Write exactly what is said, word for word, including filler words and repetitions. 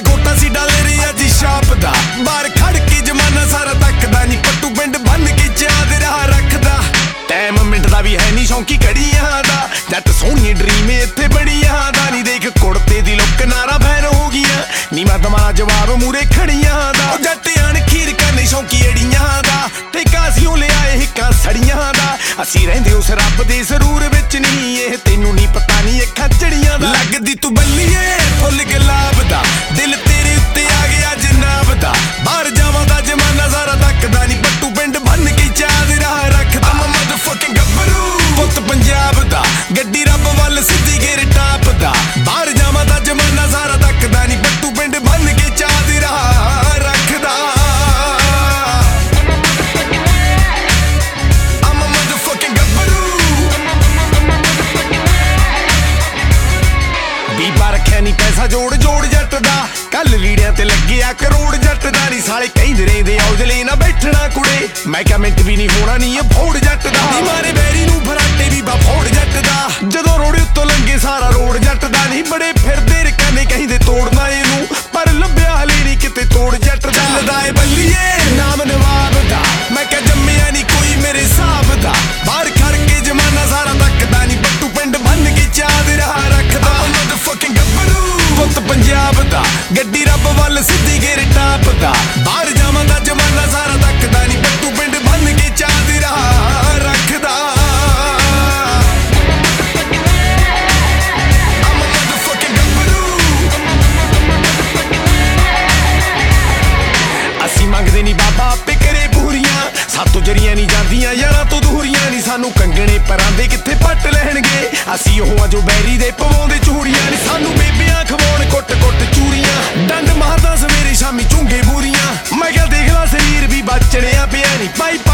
quota ਸੀ ਡਾਲੇ ਰਿਆ ਜੀ shop ਦਾ ਬਾਹਰ ਖੜ ਕੇ ਜਮਾਨਾ ਸਾਰਾ ਤੱਕਦਾ ਨੀ ਪੱਟੂ ਪਿੰਡ ਬੰਨ ਕੇ ਚਾਦ ਰਾਹ ਰੱਖਦਾ ਟਾਈਮ ਮਿੰਟ ਦਾ ਵੀ ਹੈ ਨੀ ਸ਼ੌਂਕੀ ਘੜੀਆਂ ਦਾ ਜੱਟ ਸੋਹਣੀ ਡਰੀਮ ਇੱਥੇ ਬੜੀਆਂ ਦਾ ਨੀ ਦੇਖ ਕੁੜਤੇ ਦੀ ਲੁੱਕ ਨਾਰਾ ਫੈਨ ਹੋ ਗਈਆਂ ਨੀ ਮੈਂ ਤੁਹਾਡਾ ਜਵਾਬ ਮੂਰੇ ਖੜੀਆਂ ਦਾ ਜੱਟ ਆਣ ਖੀਰ ਕਰਨੇ ਸ਼ੌਂਕੀ ਏੜੀਆਂ ਦਾ ਠੇਕਾ ਸੀ ਉਹ ਲਿਆਏ ਹਿੱਕਾਂ ਸੜੀਆਂ ਦਾ ਅਸੀਂ ਰਹਿੰਦੇ ਉਸ ਰੱਬ ਦੇ ਸਰੂਰ ਵਿੱਚ ਨਹੀਂ ਇਹ ਤੈਨੂੰ ਨੀ ਪਤਾ ਨੀ ਅੱਖਾਂ ਚੜੀਆਂ ਦਾ ਲੱਗਦੀ ਤੂੰ ਬੱਲੀਏ ਫੁੱਲ ਗੁਲਾਬ ਦਾ ਦਿਲ ਤੇਰੇ ਉੱਤੇ ਆ ਗਿਆ ਜਨਾਬ ਦਾ ਬਾਹਰ ਜਾਵਾਂ ਦਾ ਜਮਾਨਾ ਸਾਰਾ ਤੱਕਦਾ ਨੀ ਪੱਟੂ ਪਿੰਡ ਬੰਨ ਕੇ ਚਾਦ ਰਾਹ ਰੱਖਦਾ ਮੈਂ ਮਦਰਫਕਿੰਗ ਗੱਭਰੂ ਪੁੱਤ ਪੰਜਾਬ ਦਾ ਗੱਡੀ ਰੱਬ ਵੱਲ ਸਿੱਧੀ ਗੇਰ ਟਾਪ ਦਾ ਬਾਹਰ ਜਾਵਾਂ ਦਾ ਜਮਾਨਾ ਸਾਰਾ ਤੱਕਦਾ ਨੀ ਪੱਟੂ ਪਿੰਡ ਬੰਨ ਕੇ ਚਾਦ ਰਾਹ ਰੱਖਦਾ ਨੀ ਪੈਸਾ ਜੋੜ ਜੋੜ ਜੱਟ ਦਾ ਕੱਲ ਲੀੜਿਆਂ ਤੇ ਲੱਗਿਆ ਕਰੋੜ ਜੱਟ ਦਾ ਨੀ ਸਾਲੇ ਕਹਿੰਦੇ ਰਹਿੰਦੇ ਔਜਲੇ ਨਾ ਬੈਠਣਾ ਕੁੜੇ ਮੈਂ ਕਿਹਾ ਮਿੰਟ ਵੀ ਨਹੀਂ ਹੋਣਾ ਨੀ ਇਹ ਫੋੜ ਜੱਟ ਦਾ ਨੀ ਮਾਰੇ ਬੈਰੀ ਨੂੰ ਫਰਾਟੇ ਵੀ ਬਾ ਫੋੜ ਜੱਟ ਦਾ ਜਦੋਂ ਰੋੜੇ ਉੱਤੋਂ ਲੰਗੇ ਸਾਰਾ ਰੋੜ ਜੱਟ ਦਾ ਨੀ ਬੜੇ ਫਿਰਦੇ ਰਕਾਨੇ ਕਹਿੰਦੇ ਤੋੜਨਾ ਇਹਨੂੰ ਪਰ ਲੱਭਿਆ ਹਲੇ ਨੀ ਕਿਤੇ ਤੋੜ ਜੱਟ ਦਾ ਚੱਲਦਾ ਏ ਬੱਲੀਏ ਨਾਮ ਨਵਾਬ ਦਾ ਮੈਂ ਕਿਹਾ ਜੰਮਿਆ ਨੀ ਕੋਈ ਮੇਰੇ ਹਿਸਾਬ ਦਾ ਬਾਹਰ ਖੜ ਕੇ ਜਮਾਨਾ ਸਾਰਾ ਤੱਕਦਾ ਨੀ ਪੱਟੂ ਪਿੰਡ ਬੰਨ ਕੇ ਚਾਦ ਰਾਹ ਰੱਖਦਾ ਮਦਰਫਕਿੰਗ ਪੁੱਤ ਪੰਜਾਬ ਦਾ ਗੱਡੀ ਰੱਬ ਵੱਲ ਸਿੱਧੀ ਗੇਰ ਟਾਪ ਦਾ ਬਾਹਰ ਜਾਵਾਂ ਦਾ ਜਮਾਨਾ ਸਾਰਾ ਤੱਕਦਾ ਨੀ ਪੱਟੂ ਪਿੰਡ ਬੰਨ ਕੇ ਚਾਦ ਰਾਹ ਰੱਖਦਾ ਅਸੀਂ ਮੰਗਦੇ ਨੀ ਬਾਬਾ ਆਪੇ ਕਰੇ ਪੂਰੀਆਂ ਸਾਤੋਂ ਜਰੀਆਂ ਨੀ ਜਾਂਦੀਆਂ ਯਾਰਾਂ ਤੋਂ ਦੂਰੀਆਂ ਨੀ ਸਾਨੂੰ ਕੰਗਣੇ ਪਰਾਂ ਦੇ ਕਿੱਥੇ ਪੱਟ ਲੈਣਗੇ ਅਸੀਂ ਉਹ ਆ ਜੋ ਬੈਰੀ ਦੇ ਪਵਾਉਂਦੇ ਚੂੜੀਆਂ ਨੀ ਸਾਨੂੰ ਬੇਬੀਆਂ ਖਵਾਉਣ ਕੁੱਟ ਕੁੱਟ ਚੂਰੀਆਂ ਡੰਡ ਮਾਰਦਾ ਸਵੇਰੇ ਸ਼ਾਮੀ ਚੁੰਗੇ ਬੂਰੀਆਂ ਮੈਂ ਕਿਹਾ ਦੇਖ ਲਾ ਸਰੀਰ ਵੀ ਬਚਣਿਆ ਪਿਆ ਨੀ ਪਾਈ